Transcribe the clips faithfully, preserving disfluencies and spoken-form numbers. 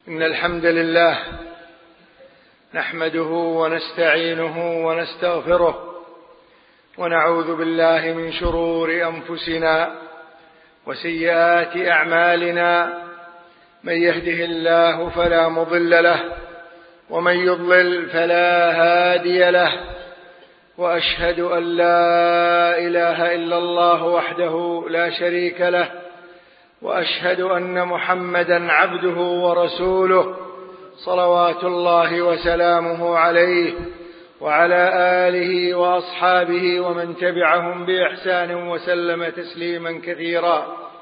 إن الحمد لله نحمده ونستعينه ونستغفره ونعوذ بالله من شرور أنفسنا وسيئات أعمالنا. من يهده الله فلا مضل له ومن يضلل فلا هادي له، وأشهد أن لا إله إلا الله وحده لا شريك له، وأشهد أن محمدًا عبده ورسوله صلوات الله وسلامه عليه وعلى آله وأصحابه ومن تبعهم بإحسان وسلم تسليما كثيرا.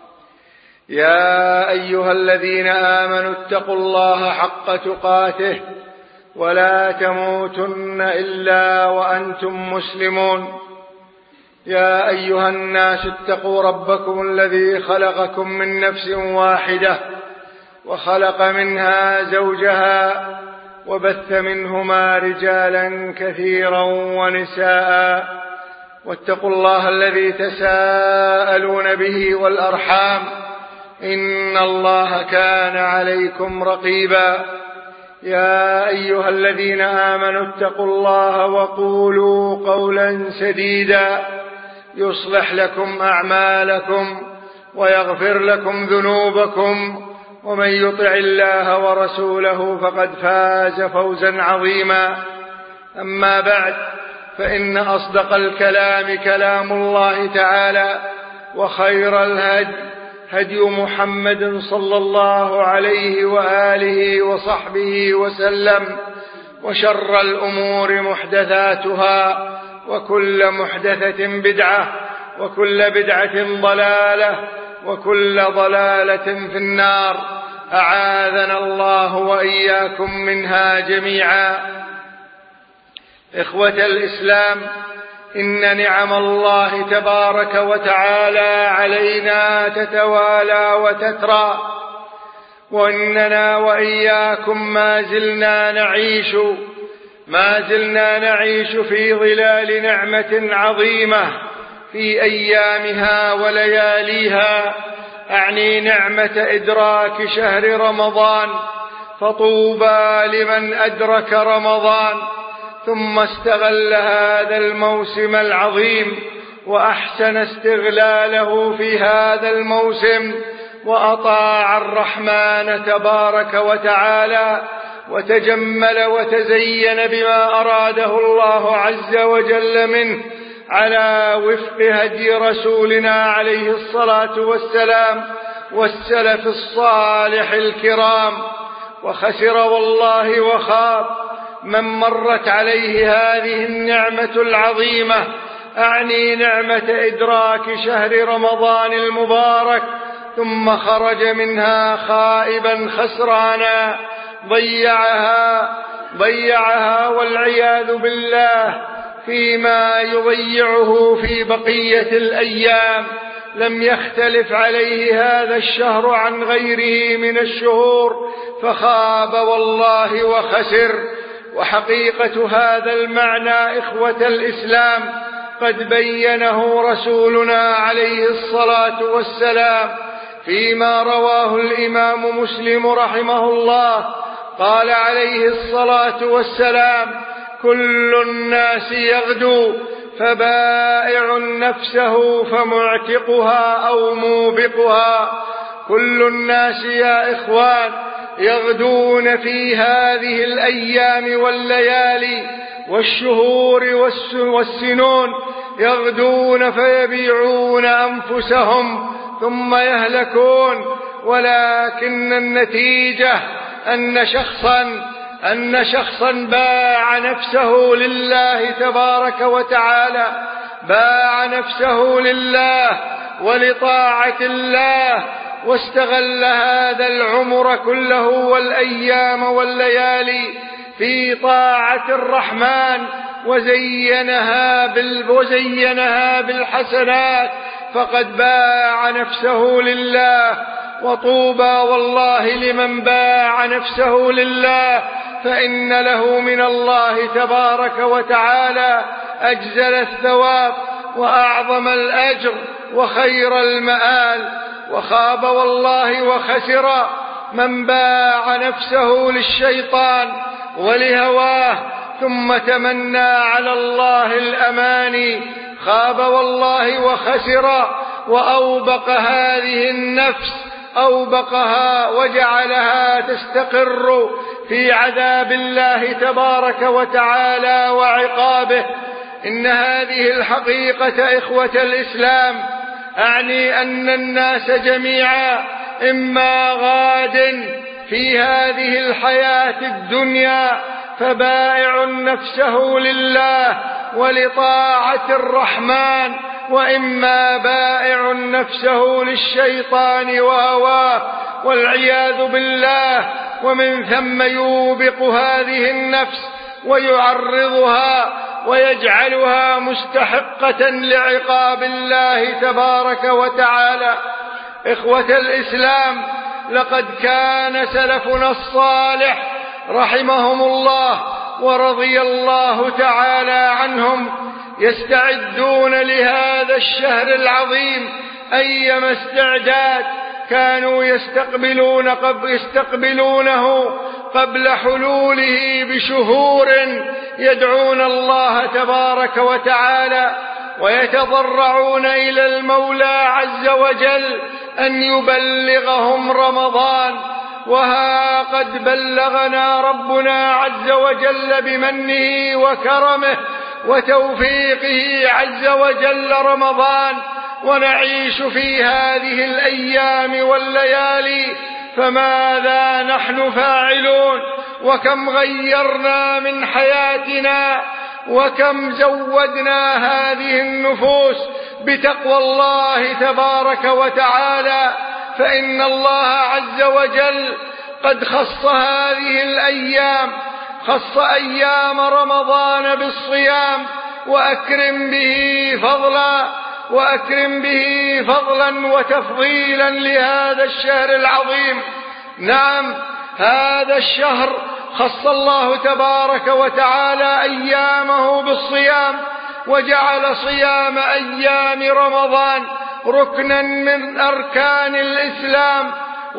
يا أيها الذين آمنوا اتقوا الله حق تقاته ولا تموتن إلا وأنتم مسلمون. يا أيها الناس اتقوا ربكم الذي خلقكم من نفس واحدة وخلق منها زوجها وبث منهما رجالا كثيرا ونساء، واتقوا الله الذي تساءلون به والأرحام إن الله كان عليكم رقيبا. يا أيها الذين آمنوا اتقوا الله وقولوا قولا سديدا يصلح لكم أعمالكم ويغفر لكم ذنوبكم، ومن يطع الله ورسوله فقد فاز فوزا عظيما. أما بعد، فإن أصدق الكلام كلام الله تعالى، وخير الهدي هدي محمد صلى الله عليه وآله وصحبه وسلم، وشر الأمور محدثاتها، وكل محدثة بدعة، وكل بدعة ضلالة، وكل ضلالة في النار، أعاذنا الله وإياكم منها جميعا. إخوة الإسلام، إن نعم الله تبارك وتعالى علينا تتوالى وتترى، وإننا وإياكم ما زلنا نعيش ما زلنا نعيش في ظلال نعمة عظيمة في أيامها ولياليها، أعني نعمة إدراك شهر رمضان. فطوبى لمن أدرك رمضان ثم استغل هذا الموسم العظيم وأحسن استغلاله في هذا الموسم، وأطاع الرحمن تبارك وتعالى، وتجمل وتزين بما أراده الله عز وجل منه على وفق هدي رسولنا عليه الصلاة والسلام والسلف الصالح الكرام. وخسر والله وخاب من مرت عليه هذه النعمة العظيمة، أعني نعمة إدراك شهر رمضان المبارك، ثم خرج منها خائبا خسرانا، ضيعها ضيعها والعياذ بالله فيما يضيعه في بقية الأيام. لم يختلف عليه هذا الشهر عن غيره من الشهور، فخاب والله وخسر. وحقيقة هذا المعنى إخوة الإسلام قد بينه رسولنا عليه الصلاة والسلام فيما رواه الإمام مسلم رحمه الله. قال عليه الصلاة والسلام: كل الناس يغدو فبائع نفسه فمعتقها أو موبقها. كل الناس يا إخوان يغدون في هذه الأيام والليالي والشهور والسنون، يغدون فيبيعون أنفسهم ثم يهلكون، ولكن النتيجة أن شخصا أن شخصا باع نفسه لله تبارك وتعالى، باع نفسه لله ولطاعة الله، واستغل هذا العمر كله والأيام والليالي في طاعة الرحمن، وزينها, بال وزينها بالحسنات، فقد باع نفسه لله. وطوبى والله لمن باع نفسه لله، فإن له من الله تبارك وتعالى أجزل الثواب وأعظم الأجر وخير المآل. وخاب والله وخسر من باع نفسه للشيطان ولهواه ثم تمنى على الله الأماني خاب والله وخسر، وأوبق هذه النفس أوبقها وجعلها تستقر في عذاب الله تبارك وتعالى وعقابه. إن هذه الحقيقة إخوة الإسلام أعني أن الناس جميعا إما غاد في هذه الحياة الدنيا فبائع نفسه لله ولطاعة الرحمن، وإما بائع نفسه للشيطان وهواه والعياذ بالله، ومن ثم يوبق هذه النفس ويعرضها ويجعلها مستحقة لعقاب الله تبارك وتعالى. إخوة الإسلام، لقد كان سلفنا الصالح رحمهم الله ورضي الله تعالى عنهم يستعدون لهذا الشهر العظيم أيما استعداد، كانوا يستقبلون قبل يستقبلونه قبل حلوله بشهور، يدعون الله تبارك وتعالى ويتضرعون إلى المولى عز وجل أن يبلغهم رمضان. وها قد بلغنا ربنا عز وجل بمنه وكرمه وتوفيقه عز وجل رمضان، ونعيش في هذه الأيام والليالي، فماذا نحن فاعلون؟ وكم غيرنا من حياتنا، وكم زودنا هذه النفوس بتقوى الله تبارك وتعالى. فإن الله عز وجل قد خص هذه الأيام، خص أيام رمضان بالصيام، وأكرم به فضلا وأكرم به فضلا وتفضيلا لهذا الشهر العظيم. نعم، هذا الشهر خص الله تبارك وتعالى أيامه بالصيام، وجعل صيام أيام رمضان ركنا من أركان الإسلام،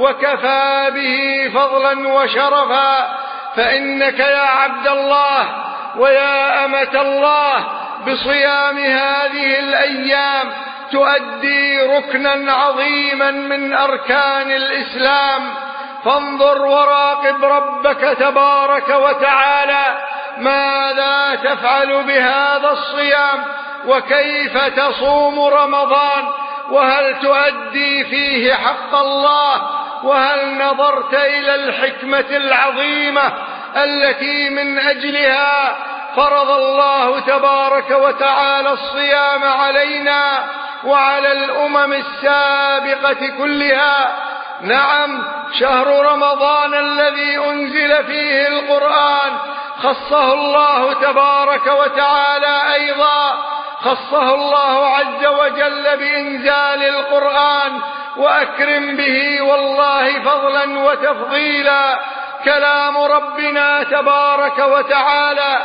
وكفى به فضلا وشرفا. فإنك يا عبد الله ويا أمة الله بصيام هذه الأيام تؤدي ركنا عظيما من أركان الإسلام. فانظر وراقب ربك تبارك وتعالى ماذا تفعل بهذا الصيام، وكيف تصوم رمضان، وهل تؤدي فيه حق الله، وهل نظرت إلى الحكمة العظيمة التي من أجلها فرض الله تبارك وتعالى الصيام علينا وعلى الأمم السابقة كلها. نعم، شهر رمضان الذي أنزل فيه القرآن خصه الله تبارك وتعالى أيضا، خصه الله عز وجل بإنزال القرآن، وأكرم به والله فضلا وتفضيلا. كلام ربنا تبارك وتعالى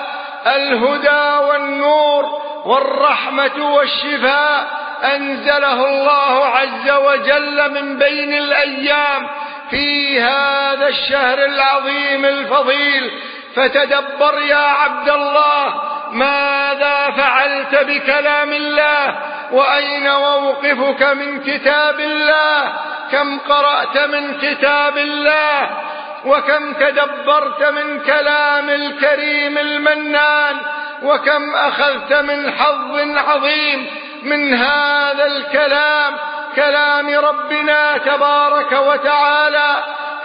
الهدى والنور والرحمة والشفاء أنزله الله عز وجل من بين الأيام في هذا الشهر العظيم الفضيل. فتدبر يا عبد الله ماذا فعلت بكلام الله، وأين موقفك من كتاب الله، كم قرأت من كتاب الله، وكم تدبرت من كلام الكريم المنان، وكم أخذت من حظ عظيم من هذا الكلام، كلام ربنا تبارك وتعالى،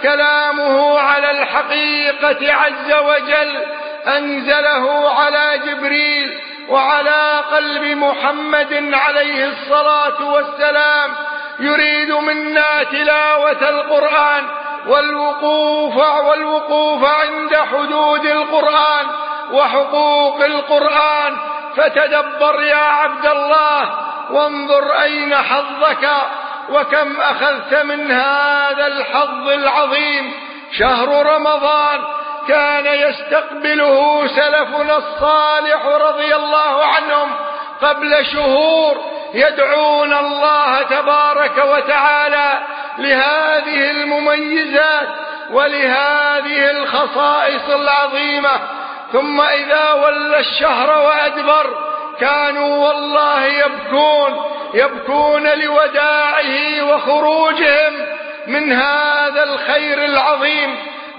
كلامه على الحقيقة عز وجل أنزله على جبريل وعلى قلب محمد عليه الصلاة والسلام، يريد منا تلاوة القرآن والوقوف والوقوف عند حدود القرآن وحقوق القرآن. فتدبر يا عبد الله وانظر أين حظك، وكم أخذت من هذا الحظ العظيم. شهر رمضان كان يستقبله سلفنا الصالح رضي الله عنهم قبل شهور، يدعون الله تبارك وتعالى لهذه المميزات ولهذه الخصائص العظيمة. ثم إذا ولى الشهر وأدبر كانوا والله يبكون يبكون لوداعه وخروجهم من هذا الخير العظيم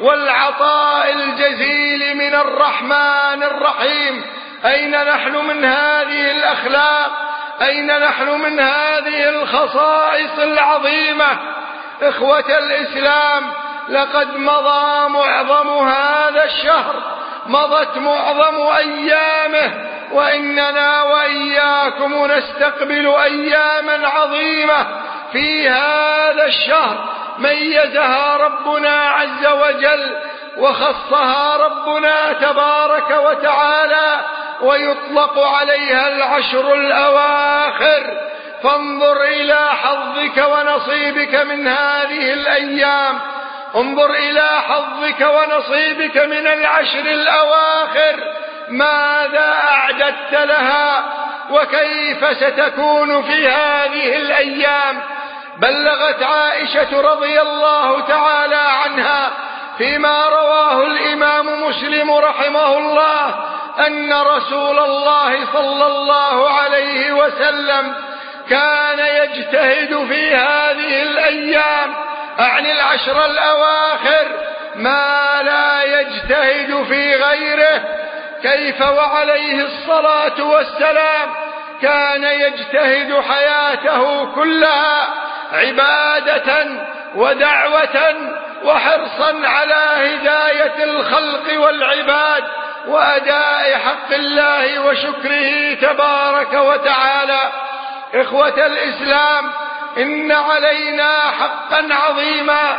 والعطاء الجزيل من الرحمن الرحيم. أين نحن من هذه الأخلاق؟ أين نحن من هذه الخصائص العظيمة؟ إخوة الإسلام، لقد مضى معظم هذا الشهر، مضت معظم أيامه، وإننا وإياكم نستقبل أياما عظيمة في هذا الشهر ميزها ربنا عز وجل وخصها ربنا تبارك وتعالى، ويطلق عليها العشر الأواخر. فانظر إلى حظك ونصيبك من هذه الأيام، انظر إلى حظك ونصيبك من العشر الأواخر، ماذا أعددت لها وكيف ستكون في هذه الأيام. بلغت عائشة رضي الله تعالى عنها فيما رواه الإمام مسلم رحمه الله أن رسول الله صلى الله عليه وسلم كان يجتهد في هذه الأيام، أعني العشر الأواخر، ما لا يجتهد في غيره. كيف وعليه الصلاة والسلام كان يجتهد حياته كلها عبادة ودعوة وحرصا على هداية الخلق والعباد وأداء حق الله وشكره تبارك وتعالى. إخوة الإسلام، إن علينا حقا عظيما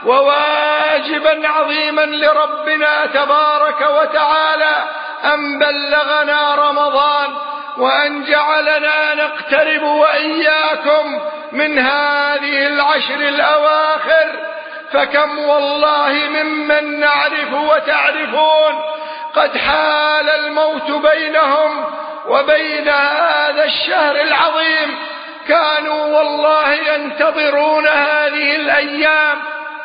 وواجبا عظيما لربنا تبارك وتعالى أن بلغنا رمضان وأن جعلنا نقترب وإياكم من هذه العشر الأواخر. فكم والله ممن نعرف وتعرفون قد حال الموت بينهم وبين هذا الشهر العظيم، كانوا والله ينتظرون هذه الأيام،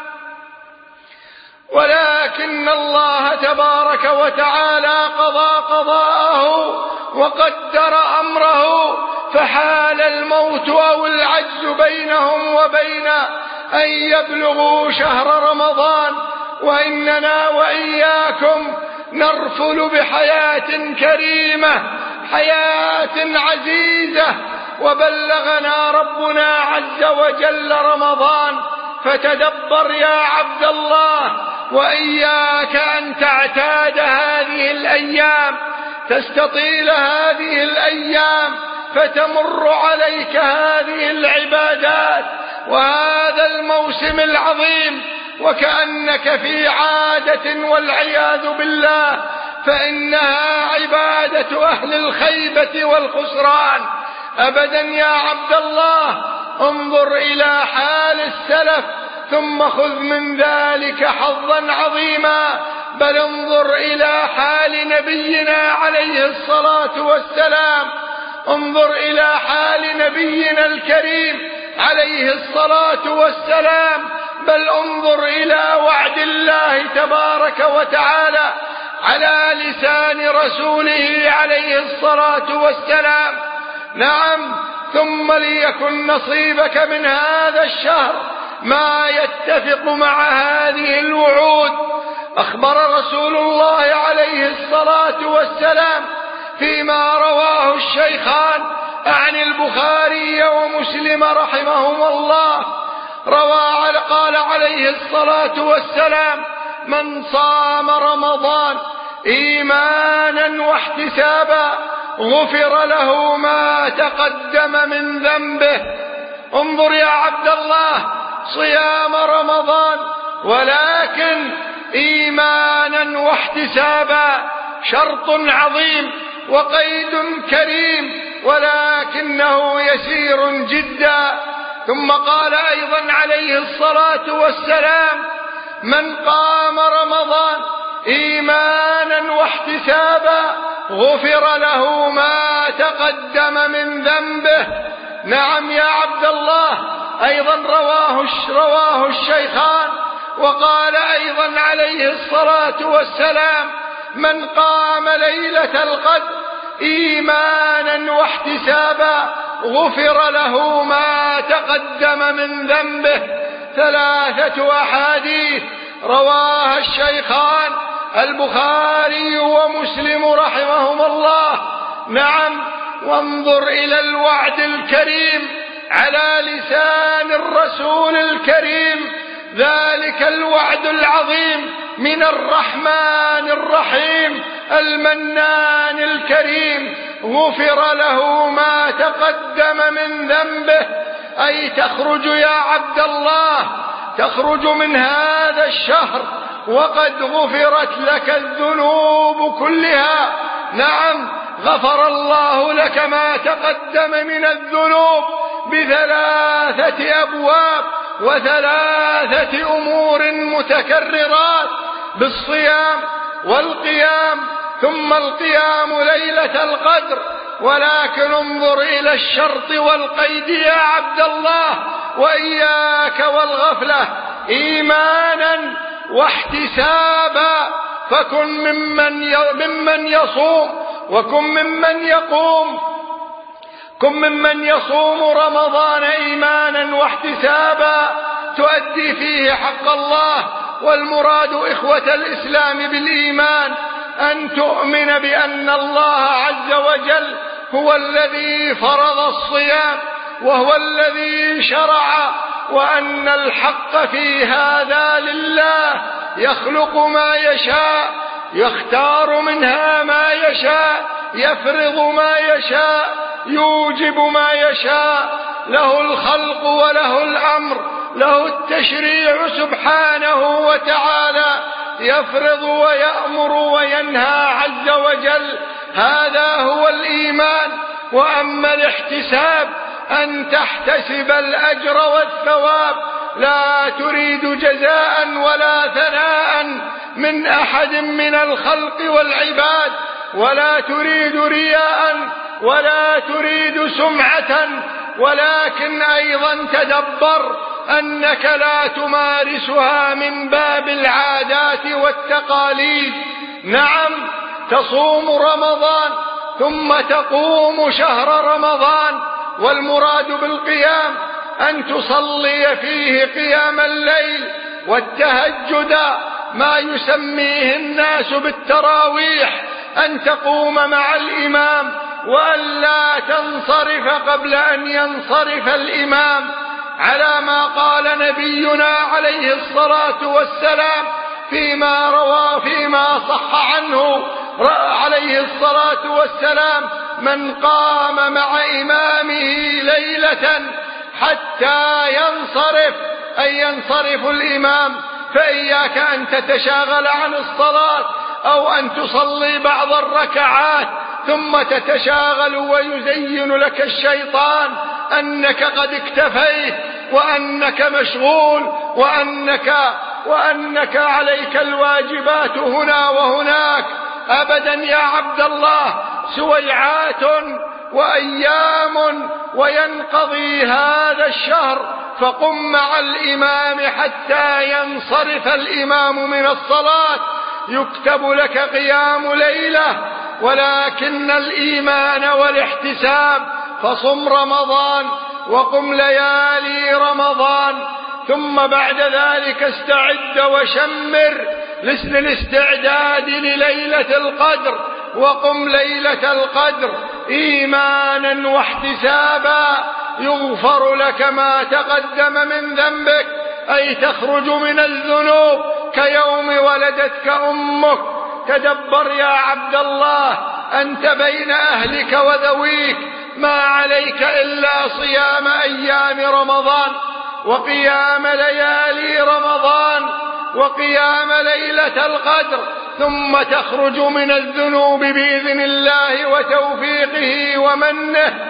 ولكن الله تبارك وتعالى قضى قضاءه وقدر أمره، فحال الموت أو العجز بينهم وبين أن يبلغوا شهر رمضان، وإننا وإياكم نرفل بحياة كريمة، حياة عزيزة، وبلغنا ربنا عز وجل رمضان. فتدبر يا عبد الله، وإياك أن تعتاد هذه الأيام، تستطيل هذه الأيام، فتمر عليك هذه العبادات وهذا الموسم العظيم وكأنك في عادة والعياذ بالله، فإنها عبادة أهل الخيبة والخسران. أبدا يا عبد الله، انظر إلى حال السلف ثم خذ من ذلك حظا عظيما، بل انظر إلى حال نبينا عليه الصلاة والسلام، انظر إلى حال نبينا الكريم عليه الصلاة والسلام، بل انظر إلى وعد الله تبارك وتعالى على لسان رسوله عليه الصلاة والسلام. نعم، ثم ليكن نصيبك من هذا الشهر ما يتفق مع هذه الوعود. أخبر رسول الله عليه الصلاة والسلام فيما رواه الشيخان عن البخاري ومسلم رحمهما الله، روى قال عليه الصلاة والسلام: من صام رمضان إيمانا واحتسابا غفر له ما تقدم من ذنبه. انظر يا عبد الله، صيام رمضان ولكن إيمانا واحتسابا شرط عظيم وقيد كريم، ولكنه يسير جدا. ثم قال أيضا عليه الصلاة والسلام: من قام رمضان إيمانا واحتسابا غفر له ما تقدم من ذنبه. نعم يا عبد الله، أيضا رواه, رواه الشيخان. وقال أيضا عليه الصلاة والسلام: من قام ليلة القدر إيمانا واحتسابا غفر له ما تقدم من ذنبه. ثلاثة أحاديث رواها الشيخان البخاري ومسلم رحمهما الله. نعم، وانظر إلى الوعد الكريم على لسان الرسول الكريم، ذلك الوعد العظيم من الرحمن الرحيم المنان الكريم: غفر له ما تقدم من ذنبه. أي تخرج يا عبد الله، تخرج من هذا الشهر وقد غفرت لك الذنوب كلها. نعم، غفر الله لك ما تقدم من الذنوب بثلاثة أبواب وثلاثة أمور متكررات: بالصيام والقيام، ثم القيام ليلة القدر. ولكن انظر إلى الشرط والقيد يا عبد الله، وإياك والغفلة: إيمانا واحتسابا. فكن ممن ممن يصوم، وكن ممن يقوم، كن ممن يصوم رمضان إيمانا واحتسابا تؤدي فيه حق الله. والمراد إخوة الإسلام بالإيمان أن تؤمن بأن الله عز وجل هو الذي فرض الصيام وهو الذي شرع، وأن الحق في هذا لله، يخلق ما يشاء، يختار منها ما يشاء، يفرض ما يشاء، يوجب ما يشاء، له الخلق وله الأمر، له التشريع سبحانه وتعالى، يفرض ويأمر وينهى عز وجل. هذا هو الإيمان. وأما الاحتساب أن تحتسب الأجر والثواب، لا تريد جزاء ولا ثناء من أحد من الخلق والعباد، ولا تريد رياء ولا تريد سمعة، ولكن أيضا تدبر أنك لا تمارسها من باب العادات والتقاليد. نعم، تصوم رمضان ثم تقوم شهر رمضان، والمراد بالقيام أن تصلي فيه قيام الليل والتهجد، ما يسميه الناس بالتراويح، أن تقوم مع الإمام وأن لا تنصرف قبل أن ينصرف الإمام، على ما قال نبينا عليه الصلاة والسلام فيما روى فيما صح عنه عليه الصلاة والسلام: من قام مع إمامه ليلة حتى ينصرف، أي ينصرف الإمام، فإياك أن تتشاغل عن الصلاة أو أن تصلي بعض الركعات ثم تتشاغل ويزين لك الشيطان أنك قد اكتفيت وأنك مشغول وأنك, وأنك عليك الواجبات هنا وهناك. أبدا يا عبد الله، سويعات وأيام وينقضي هذا الشهر، فقم مع الإمام حتى ينصرف الإمام من الصلاة، يكتب لك قيام ليلة. ولكن الإيمان والاحتساب، فصم رمضان وقم ليالي رمضان، ثم بعد ذلك استعد وشمر للاستعداد لليلة القدر، وقم ليلة القدر إيمانا واحتسابا يغفر لك ما تقدم من ذنبك، أي تخرج من الذنوب كيوم ولدتك أمك. تدبر يا عبد الله، أنت بين أهلك وذويك، ما عليك إلا صيام أيام رمضان وقيام ليالي رمضان وقيام ليلة القدر، ثم تخرج من الذنوب بإذن الله وتوفيقه ومنه.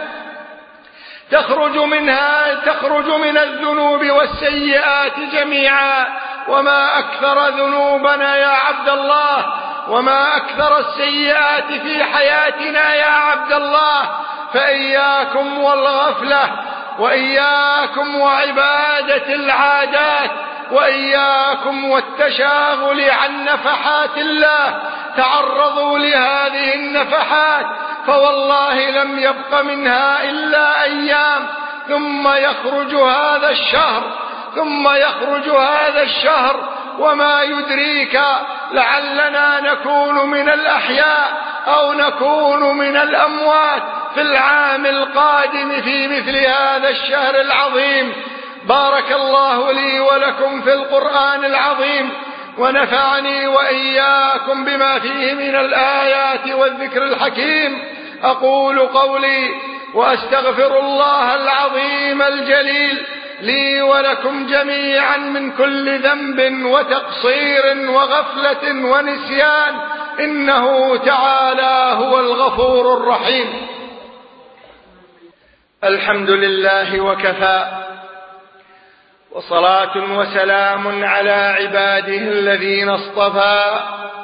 تخرج منها تخرج من الذنوب والسيئات جميعا. وما أكثر ذنوبنا يا عبد الله، وما أكثر السيئات في حياتنا يا عبد الله. فإياكم والغفلة، وإياكم وعبادة العادات، وإياكم والتشاغل عن نفحات الله. تعرضوا لهذه النفحات، فوالله لم يبق منها إلا أيام، ثم يخرج هذا الشهر ثم يخرج هذا الشهر وما يدريك لعلنا نكون من الأحياء أو نكون من الأموات في العام القادم في مثل هذا الشهر العظيم. بارك الله لي ولكم في القرآن العظيم، ونفعني وإياكم بما فيه من الآيات والذكر الحكيم. أقول قولي وأستغفر الله العظيم الجليل لي ولكم جميعا من كل ذنب وتقصير وغفلة ونسيان، إنه تعالى هو الغفور الرحيم. الحمد لله وكفى، وصلاة وسلام على عباده الذين اصطفى.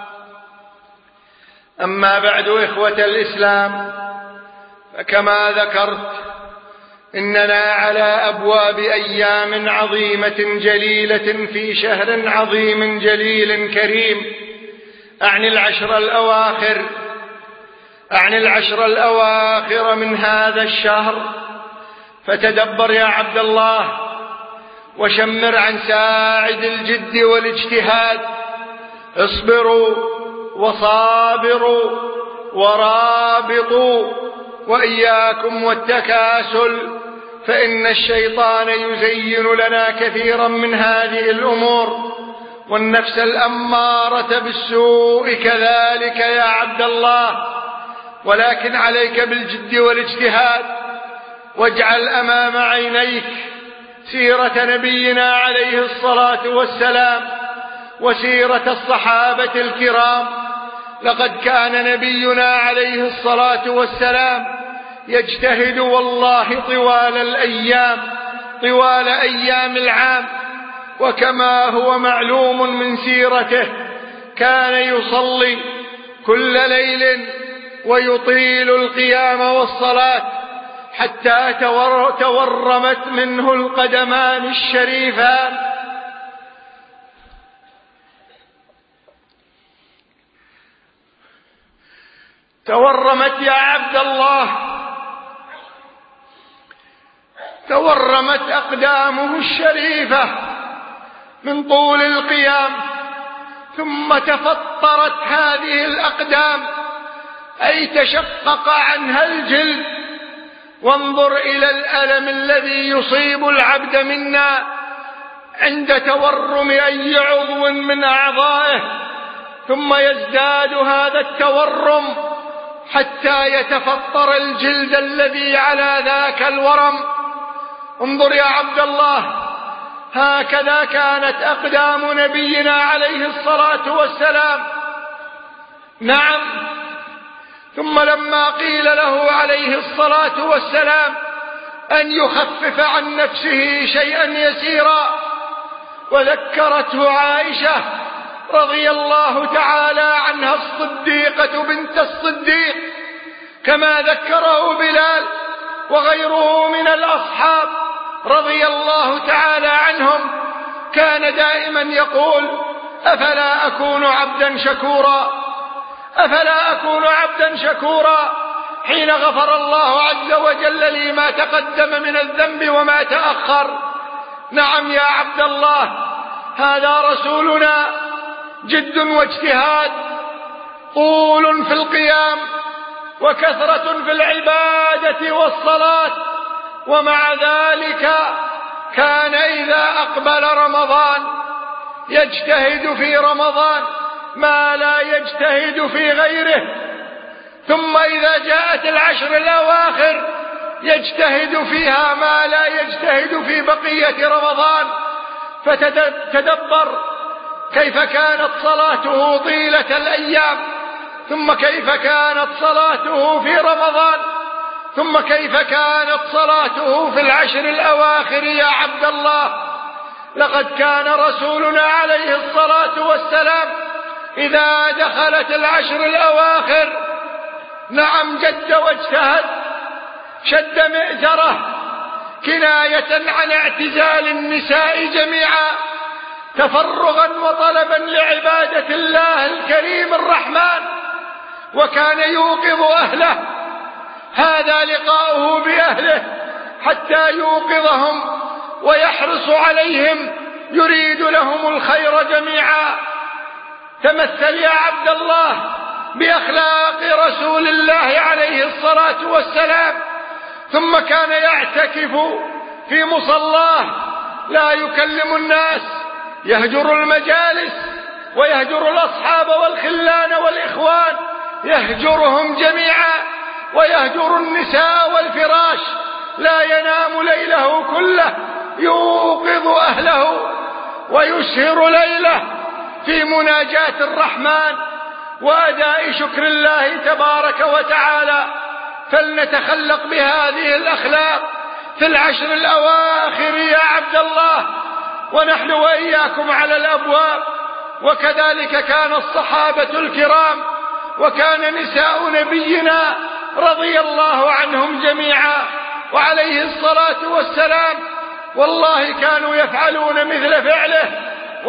أما بعد، إخوة الإسلام، فكما ذكرت إننا على أبواب أيام عظيمة جليلة في شهر عظيم جليل كريم. أعني العشر الأواخر أعني العشر الأواخر من هذا الشهر. فتدبر يا عبد الله، وشمر عن ساعد الجد والاجتهاد. اصبروا وصابروا ورابطوا، وإياكم والتكاسل، فإن الشيطان يزين لنا كثيرا من هذه الأمور، والنفس الأمارة بالسوء كذلك يا عبد الله. ولكن عليك بالجد والاجتهاد، واجعل أمام عينيك سيرة نبينا عليه الصلاة والسلام وسيرة الصحابة الكرام. لقد كان نبينا عليه الصلاة والسلام يجتهد والله طوال الأيام طوال أيام العام. وكما هو معلوم من سيرته، كان يصلي كل ليل ويطيل القيام والصلاة حتى تورمت منه القدمان الشريفان. تورمت يا عبد الله، تورمت أقدامه الشريفة من طول القيام، ثم تفطرت هذه الأقدام، أي تشقق عنها الجلد. وانظر إلى الألم الذي يصيب العبد منا عند تورم أي عضو من أعضائه، ثم يزداد هذا التورم حتى يتفطر الجلد الذي على ذاك الورم. انظر يا عبد الله، هكذا كانت أقدام نبينا عليه الصلاة والسلام. نعم. ثم لما قيل له عليه الصلاة والسلام أن يخفف عن نفسه شيئا يسيرا، وذكرته عائشة رضي الله تعالى عنها الصديقة بنت الصديق، كما ذكره بلال وغيره من الأصحاب رضي الله تعالى عنهم، كان دائما يقول: أفلا أكون عبدا شكورا أفلا أكون عبدا شكورا حين غفر الله عز وجل لي ما تقدم من الذنب وما تأخر. نعم يا عبد الله، هذا رسولنا، جد واجتهاد، طول في القيام وكثرة في العبادة والصلاة. ومع ذلك كان إذا أقبل رمضان يجتهد في رمضان ما لا يجتهد في غيره، ثم إذا جاءت العشر الأواخر يجتهد فيها ما لا يجتهد في بقية رمضان. فتدبر كيف كانت صلاته طيلة الأيام، ثم كيف كانت صلاته في رمضان، ثم كيف كانت صلاته في العشر الأواخر يا عبد الله. لقد كان رسولنا عليه الصلاة والسلام إذا دخلت العشر الأواخر نعم جد واجتهد، شد مئزره كناية عن اعتزال النساء جميعا تفرغا وطلبا لعبادة الله الكريم الرحمن، وكان يوقظ أهله. هذا لقاؤه بأهله حتى يوقظهم ويحرص عليهم، يريد لهم الخير جميعا. تمثل يا عبد الله بأخلاق رسول الله عليه الصلاة والسلام. ثم كان يعتكف في مصلاه، لا يكلم الناس، يهجر المجالس ويهجر الأصحاب والخلان والإخوان، يهجرهم جميعا، ويهجر النساء والفراش، لا ينام ليله كله، يوقظ أهله ويسهر ليله في مناجاة الرحمن وأداء شكر الله تبارك وتعالى. فلنتخلق بهذه الأخلاق في العشر الأواخر يا عبد الله، ونحن وإياكم على الأبواب. وكذلك كان الصحابة الكرام، وكان نساء نبينا رضي الله عنهم جميعا وعليه الصلاة والسلام، والله كانوا يفعلون مثل فعله،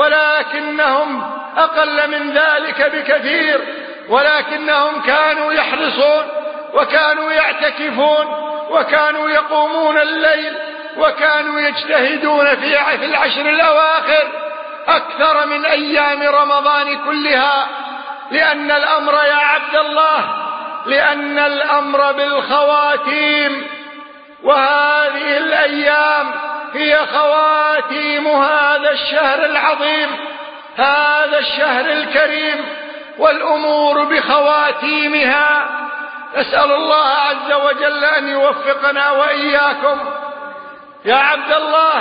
ولكنهم أقل من ذلك بكثير، ولكنهم كانوا يحرصون وكانوا يعتكفون وكانوا يقومون الليل وكانوا يجتهدون في العشر الأواخر أكثر من أيام رمضان كلها. لأن الأمر يا عبد الله، لأن الأمر بالخواتيم، وهذه الأيام هي خواتيم هذا الشهر العظيم، هذا الشهر الكريم، والأمور بخواتيمها. نسأل الله عز وجل أن يوفقنا وإياكم. يا عبد الله،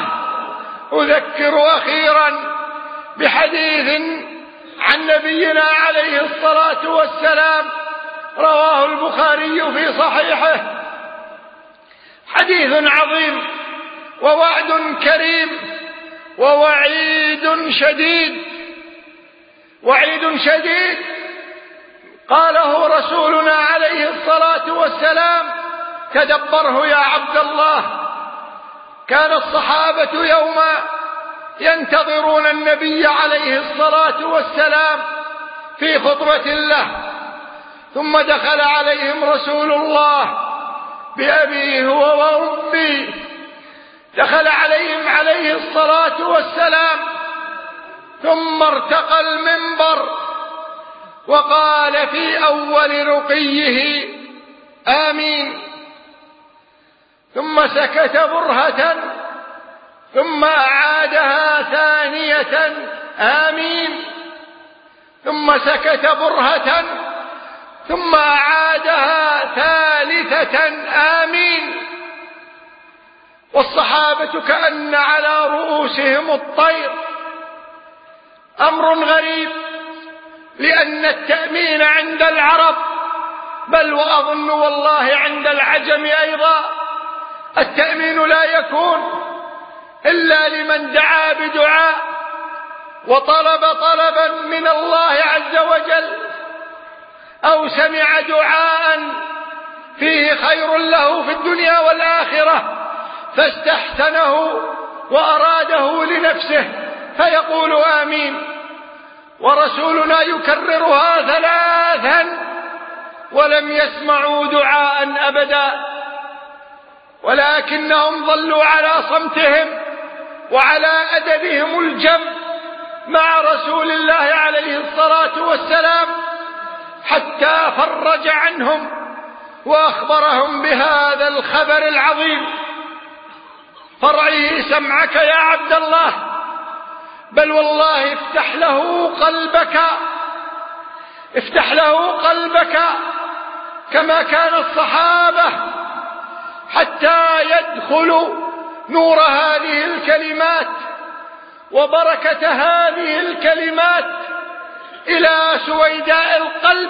أذكر أخيرا بحديث عن نبينا عليه الصلاة والسلام رواه البخاري في صحيحه، حديث عظيم ووعد كريم ووعيد شديد. وعيد شديد قاله رسولنا عليه الصلاة والسلام، تدبره يا عبد الله. كان الصحابة يوما ينتظرون النبي عليه الصلاة والسلام في خطبة له، ثم دخل عليهم رسول الله بأبيه هو وأمي، دخل عليهم عليه الصلاة والسلام، ثم ارتقى المنبر وقال في أول رقيه آمين، ثم سكت برهة، ثم أعادها ثانية آمين، ثم سكت برهة، ثم أعادها ثالثة آمين. والصحابة كأن على رؤوسهم الطير. أمر غريب، لأن التأمين عند العرب، بل وأظن والله عند العجم أيضا، التأمين لا يكون إلا لمن دعا بدعاء وطلب طلبا من الله عز وجل، أو سمع دعاء فيه خير له في الدنيا والآخرة فاستحسنه وأراده لنفسه فيقول آمين. ورسولنا يكررها ثلاثا ولم يسمعوا دعاء أبدا، ولكنهم ظلوا على صمتهم وعلى أدبهم الجم مع رسول الله عليه الصلاة والسلام، حتى فرج عنهم وأخبرهم بهذا الخبر العظيم. فرعي سمعك يا عبد الله، بل والله افتح له قلبك، افتح له قلبك كما كان الصحابة، حتى يدخل نور هذه الكلمات وبركة هذه الكلمات إلى سويداء القلب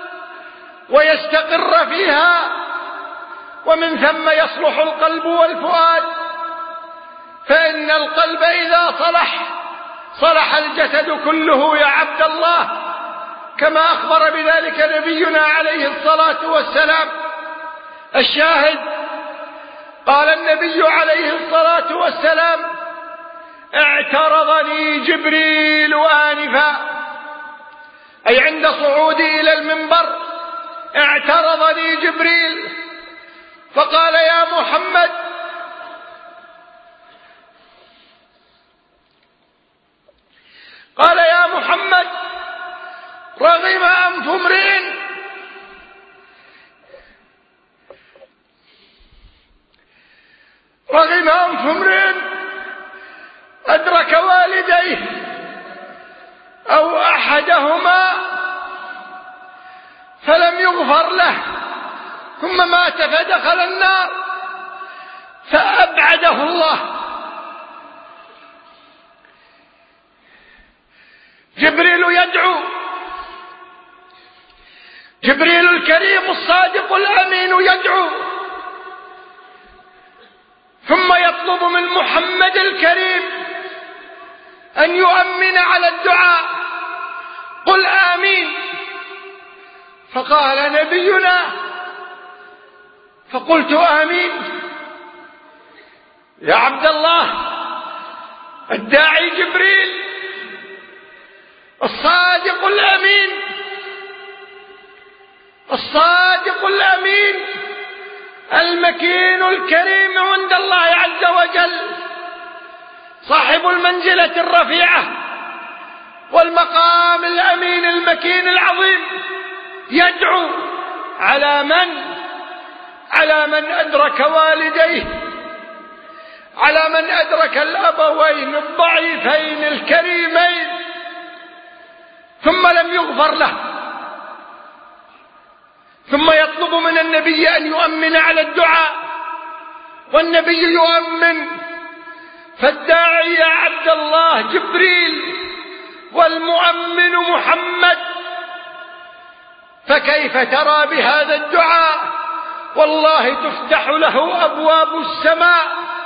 ويستقر فيها، ومن ثم يصلح القلب والفؤاد. فإن القلب إذا صلح صلح الجسد كله يا عبد الله، كما أخبر بذلك نبينا عليه الصلاة والسلام. الشاهد قال النبي عليه الصلاة والسلام: اعترضني جبريل آنفا، أي عند صعودي إلى المنبر اعترضني جبريل فقال: يا محمد، قال يا محمد رغم أنف امرئ رغم أنف امرئ أدرك والديه أو أحدهما فلم يغفر له ثم مات فدخل النار فأبعده الله. جبريل يدعو، جبريل الكريم الصادق الأمين يدعو، ثم يطلب من محمد الكريم أن يؤمن على الدعاء: قل آمين. فقال نبينا: فقلت آمين. يا عبد الله، الداعي جبريل الصادق الأمين، الصادق الأمين المكين الكريم عند الله عز وجل، صاحب المنزلة الرفيعة والمقام الأمين المكين العظيم، يدعو على من؟ على من أدرك والديه، على من أدرك الأبوين الضعيفين الكريمين ثم لم يغفر له، ثم يطلب من النبي أن يؤمن على الدعاء، والنبي يؤمن. فالداعي يا عبد الله جبريل والمؤمن محمد، فكيف ترى بهذا الدعاء؟ والله تفتح له أبواب السماء،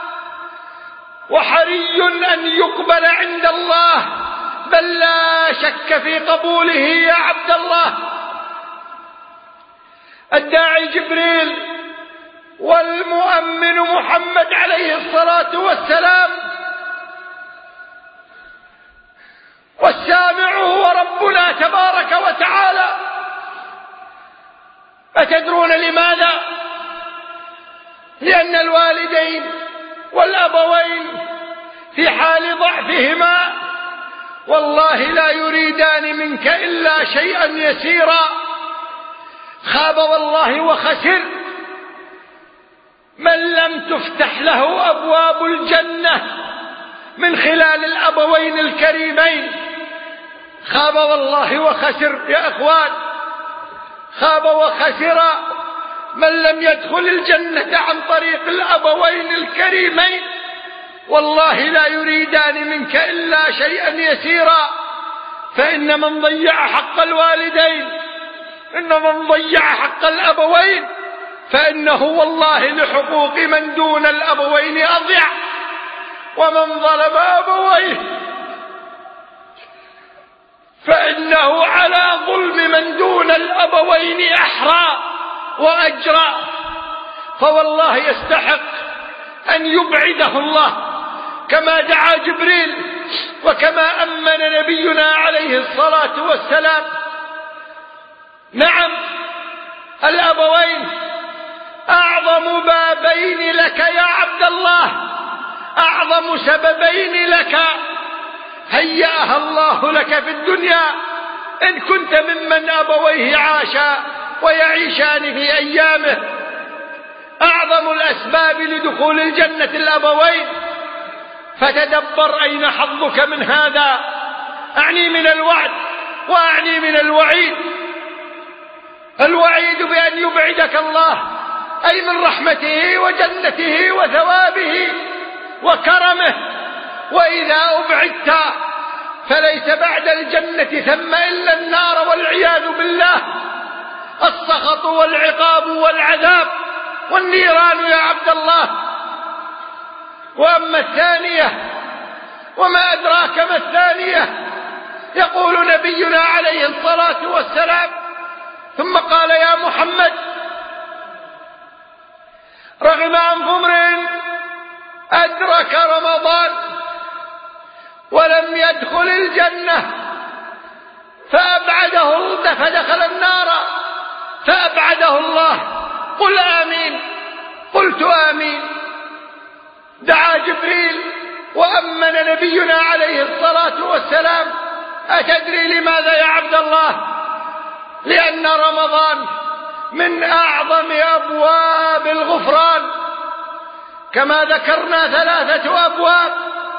وحري أن يقبل عند الله، بل لا شك في قبوله يا عبد الله. الداعي جبريل والمؤمن محمد عليه الصلاة والسلام، والسامع هو ربنا تبارك وتعالى. أتدرون لماذا؟ لأن الوالدين والأبوين في حال ضعفهما والله لا يريدان منك إلا شيئا يسيرا. خاب والله وخسر من لم تفتح له أبواب الجنة من خلال الأبوين الكريمين. خاب والله وخسر يا أخوان، خاب وخسر من لم يدخل الجنة عن طريق الأبوين الكريمين، والله لا يريدان منك إلا شيئا يسيرا. فإن من ضيع حق الوالدين، إن من ضيع حق الأبوين، فإنه والله لحقوق من دون الأبوين أضيع. ومن ظلم أبويه فإنه على ظلم من دون الأبوين أحرى وأجرى. فوالله يستحق أن يبعده الله كما دعا جبريل وكما أمن نبينا عليه الصلاة والسلام. نعم، الأبوين أعظم بابين لك يا عبد الله، أعظم سببين لك هيأها الله لك في الدنيا إن كنت ممن أبويه عاشا ويعيشان في أيامه. أعظم الأسباب لدخول الجنة الأبوين، فتدبر أين حظك من هذا. أعني من الوعد وأعني من الوعيد. الوعيد بأن يبعدك الله، أي من رحمته وجنته وثوابه وكرمه. وإذا أبعدت فليس بعد الجنة ثم إلا النار والعياذ بالله، السخط والعقاب والعذاب والنيران يا عبد الله. وأما الثانية، وما أدراك ما الثانية؟ يقول نبينا عليه الصلاة والسلام: ثم قال: يا محمد رغم أنف امرئ أدرك رمضان ولم يدخل الجنة فأبعده فدخل النار فأبعده الله. قل آمين. قلت آمين. دعا جبريل وأمن نبينا عليه الصلاة والسلام. أتدري لماذا يا عبد الله؟ لأن رمضان من أعظم أبواب الغفران، كما ذكرنا ثلاثة أبواب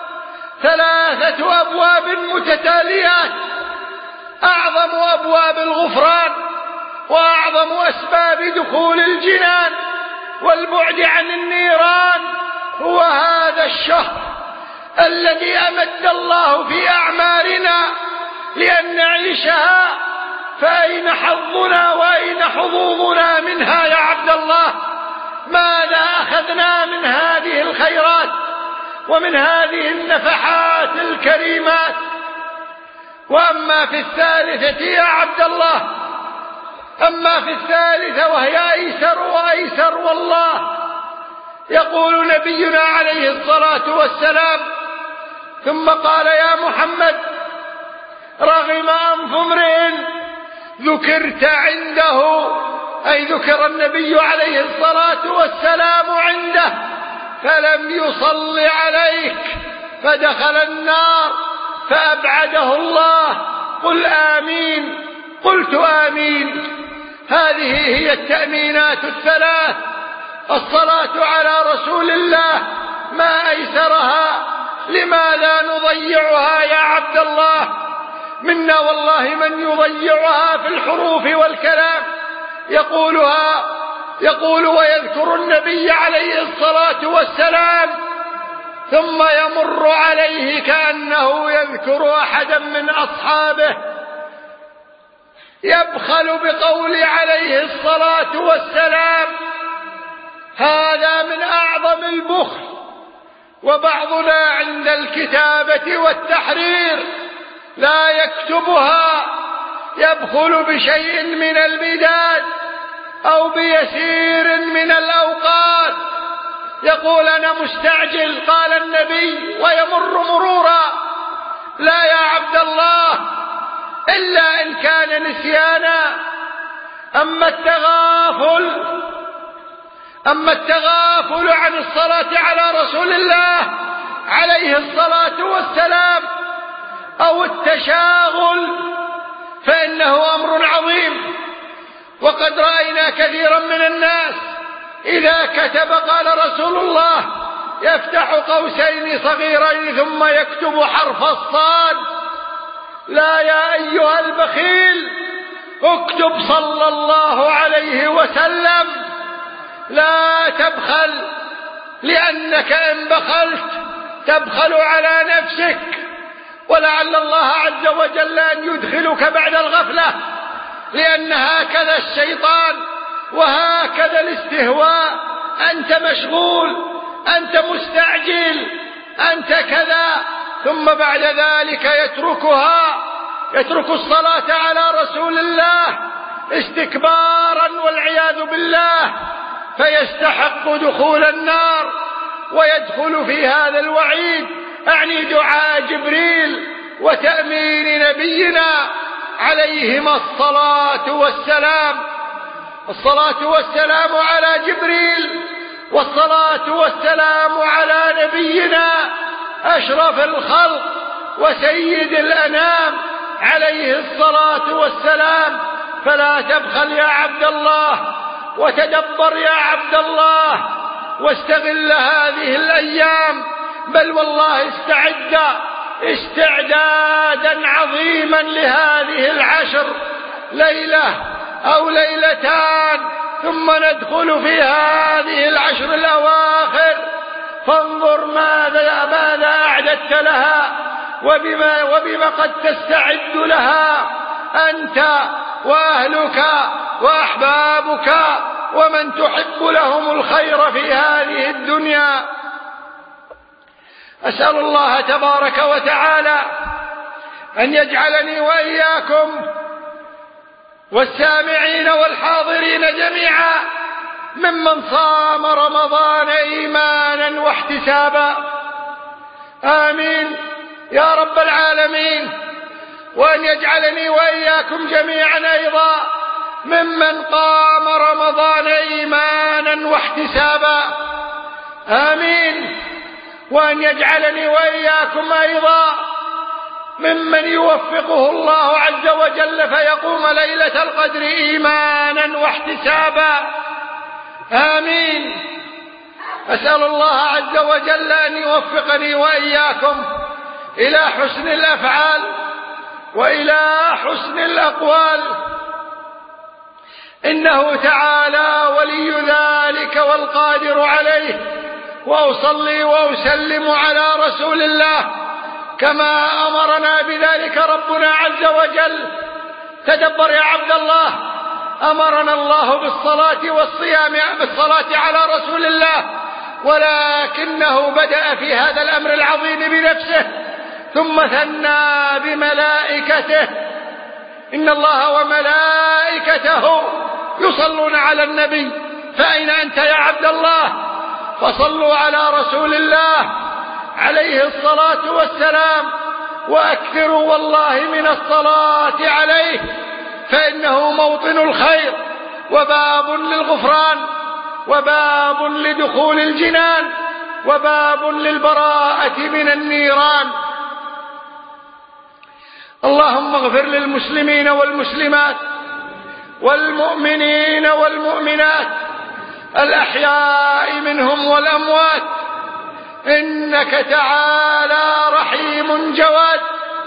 ثلاثة أبواب متتاليات أعظم أبواب الغفران وأعظم أسباب دخول الجنان والبعد عن النيران هو هذا الشهر الذي أمد الله في أعمارنا لأن نعيشها، فأين حظنا وأين حظوظنا منها يا عبد الله؟ ماذا أخذنا من هذه الخيرات ومن هذه النفحات الكريمات؟ وأما في الثالثة يا عبد الله، أما في الثالثة وهي أيسر وأيسر والله، يقول نبينا عليه الصلاة والسلام: ثم قال يا محمد رغم أنف امرئ ذكرت عنده، أي ذكر النبي عليه الصلاة والسلام عنده فلم يصل عليك فدخل النار فأبعده الله. قل آمين. قلت آمين. هذه هي التأمينات الثلاث: الصلاة على رسول الله ما أيسرها، لماذا نضيعها يا عبد الله؟ منا والله من يضيعها في الحروف والكلام، يقولها يقول ويذكر النبي عليه الصلاة والسلام ثم يمر عليه كأنه يذكر أحدا من أصحابه، يبخل بقول عليه الصلاة والسلام. هذا من أعظم البخل. وبعضنا عند الكتابة والتحرير لا يكتبها، يبخل بشيء من البداد أو بيسير من الأوقات، يقول أنا مستعجل قال النبي ويمر مرورا. لا يا عبد الله، إلا إن كان نسيانا. أما التغافل أما التغافل عن الصلاة على رسول الله عليه الصلاة والسلام أو التشاغل فإنه أمر عظيم. وقد رأينا كثيرا من الناس إذا كتب قال رسول الله يفتح قوسين صغيرين ثم يكتب حرف الصاد. لا يا أيها البخيل، اكتب صلى الله عليه وسلم. لا تبخل، لأنك إن بخلت تبخل على نفسك، ولعل الله عز وجل أن يدخلك بعد الغفلة، لأن هكذا الشيطان وهكذا الاستهواء. أنت مشغول، أنت مستعجل، أنت كذا، ثم بعد ذلك يتركها يترك الصلاة على رسول الله استكبارا والعياذ بالله، فيستحق دخول النار ويدخل في هذا الوعيد، أعني دعاء جبريل وتأمين نبينا عليهما الصلاة والسلام. الصلاة والسلام على جبريل والصلاة والسلام على نبينا أشرف الخلق وسيد الأنام عليه الصلاة والسلام. فلا تبخل يا عبد الله، وتدبر يا عبد الله، واستغل هذه الأيام، بل والله استعد استعدادا عظيما لهذه العشر، ليلة أو ليلتان ثم ندخل في هذه العشر الأواخر. فانظر ماذا ماذا أعددت لها وبما, وبما قد تستعد لها أنت وأهلك وأحبابك ومن تحب لهم الخير في هذه الدنيا. أسأل الله تبارك وتعالى أن يجعلني وإياكم والسامعين والحاضرين جميعا ممن صام رمضان إيمانا واحتسابا. آمين يا رب العالمين. وأن يجعلني وإياكم جميعا أيضا ممن قام رمضان إيمانا واحتسابا. آمين. وأن يجعلني وإياكم أيضا ممن يوفقه الله عز وجل فيقوم ليلة القدر إيمانا واحتسابا. آمين. أسأل الله عز وجل أن يوفقني وإياكم إلى حسن الأفعال وإلى حسن الأقوال، إنه تعالى ولي ذلك والقادر عليه. وأصلي وأسلم على رسول الله كما أمرنا بذلك ربنا عز وجل. تدبر يا عبد الله، أمرنا الله بالصلاة والصيام بالصلاة على رسول الله، ولكنه بدأ في هذا الأمر العظيم بنفسه ثم ثنى بملائكته. إن الله وملائكته يصلون على النبي، فأين أنت يا عبد الله؟ فصلوا على رسول الله عليه الصلاة والسلام، وأكثروا والله من الصلاة عليه، فإنه موطن الخير وباب للغفران وباب لدخول الجنان وباب للبراءة من النيران. اللهم اغفر للمسلمين والمسلمات والمؤمنين والمؤمنات الأحياء منهم والأموات، إنك تعالى رحيم جواد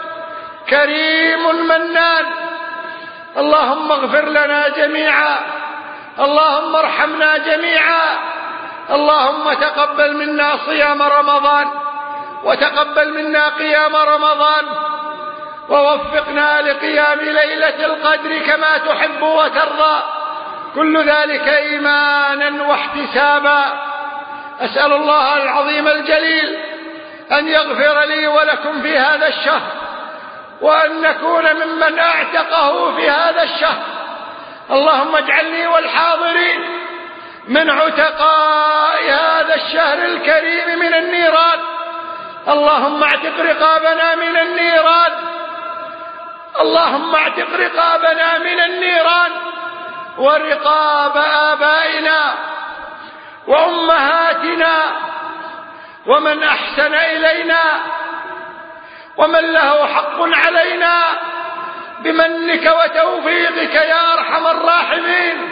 كريم منان. اللهم اغفر لنا جميعا، اللهم ارحمنا جميعا، اللهم تقبل منا صيام رمضان وتقبل منا قيام رمضان، ووفقنا لقيام ليلة القدر كما تحب وترضى، كل ذلك إيمانا واحتسابا. أسأل الله العظيم الجليل أن يغفر لي ولكم في هذا الشهر، وأن نكون ممن أعتقه في هذا الشهر. اللهم اجعلني والحاضرين من عتقاء هذا الشهر الكريم من النيران. اللهم اعتق رقابنا من النيران، اللهم اعتق رقابنا من النيران ورقاب آبائنا وأمهاتنا ومن أحسن إلينا ومن له حق علينا بمنك وتوفيقك يا أرحم الراحمين.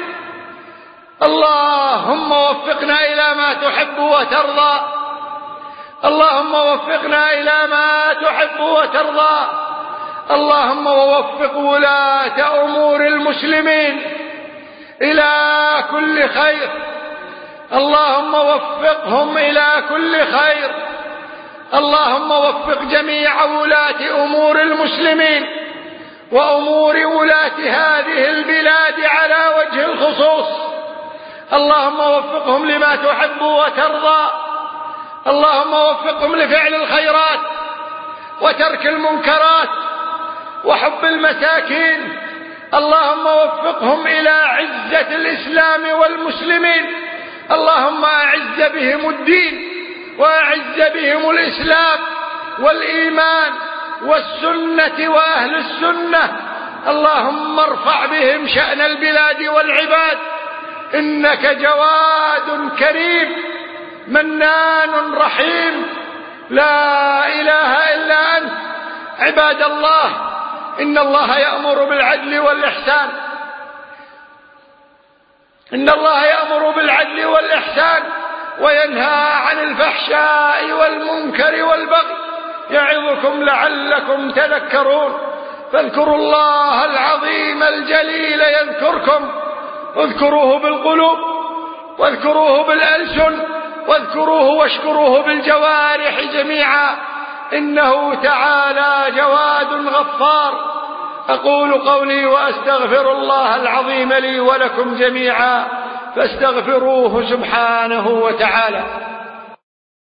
اللهم وفقنا إلى ما تحب وترضى، اللهم وفقنا إلى ما تحب وترضى. اللهم ووفق ولاة أمور المسلمين إلى كل خير، اللهم وفقهم إلى كل خير. اللهم وفق جميع ولاة أمور المسلمين وأمور ولاة هذه البلاد على وجه الخصوص. اللهم وفقهم لما تحب وترضى، اللهم وفقهم لفعل الخيرات وترك المنكرات وحب المساكين. اللهم وفقهم إلى عزة الإسلام والمسلمين. اللهم أعز بهم الدين وأعز بهم الإسلام والإيمان والسنة وأهل السنة. اللهم ارفع بهم شأن البلاد والعباد، إنك جواد كريم منان رحيم، لا إله إلا أنت. عباد الله، إن الله يأمر بالعدل والإحسان، إن الله يأمر بالعدل والإحسان وينهى عن الفحشاء والمنكر والبغي، يعظكم لعلكم تذكرون. فاذكروا الله العظيم الجليل يذكركم، واذكروه بالقلوب واذكروه بالألسن واذكروه واشكروه بالجوارح جميعا، إنه تعالى جواد غفار. أقول قولي وأستغفر الله العظيم لي ولكم جميعا، فاستغفروه سبحانه وتعالى.